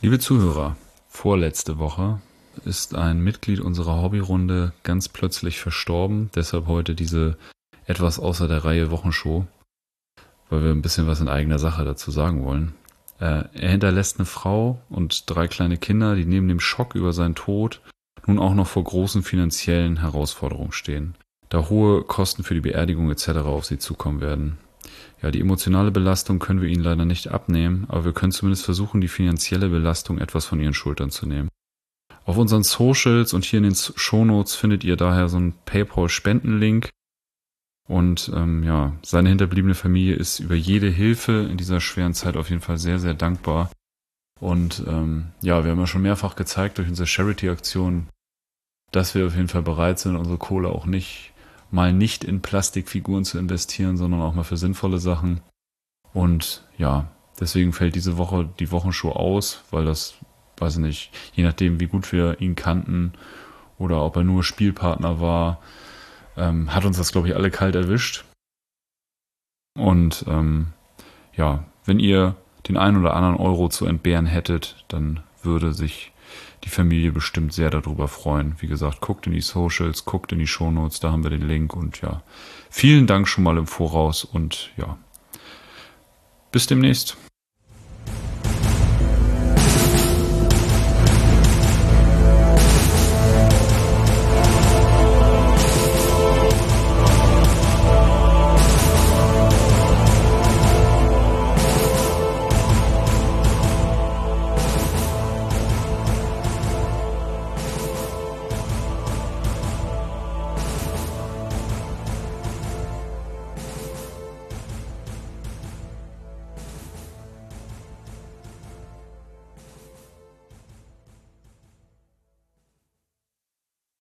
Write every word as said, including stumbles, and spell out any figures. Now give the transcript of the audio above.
Liebe Zuhörer, vorletzte Woche ist ein Mitglied unserer Hobbyrunde ganz plötzlich verstorben. Deshalb heute diese etwas außer der Reihe Wochenshow, weil wir ein bisschen was in eigener Sache dazu sagen wollen. Äh, er hinterlässt eine Frau und drei kleine Kinder, die neben dem Schock über seinen Tod nun auch noch vor großen finanziellen Herausforderungen stehen, da hohe Kosten für die Beerdigung et cetera auf sie zukommen werden. Ja, die emotionale Belastung können wir ihnen leider nicht abnehmen, aber wir können zumindest versuchen, die finanzielle Belastung etwas von ihren Schultern zu nehmen. Auf unseren Socials und hier in den Shownotes findet ihr daher so einen PayPal-Spendenlink. Und ähm, ja, seine hinterbliebene Familie ist über jede Hilfe in dieser schweren Zeit auf jeden Fall sehr, sehr dankbar. Und ähm, ja, wir haben ja schon mehrfach gezeigt durch unsere Charity-Aktion, dass wir auf jeden Fall bereit sind, unsere Kohle auch nicht mal nicht in Plastikfiguren zu investieren, sondern auch mal für sinnvolle Sachen. Und ja, deswegen fällt diese Woche die Wochenshow aus, weil das, weiß ich nicht, je nachdem, wie gut wir ihn kannten oder ob er nur Spielpartner war, ähm, hat uns das, glaube ich, alle kalt erwischt. Und ähm, ja, wenn ihr den einen oder anderen Euro zu entbehren hättet, dann würde sich die Familie bestimmt sehr darüber freuen. Wie gesagt, guckt in die Socials, guckt in die Shownotes, da haben wir den Link. Und ja, vielen Dank schon mal im Voraus und ja, bis demnächst.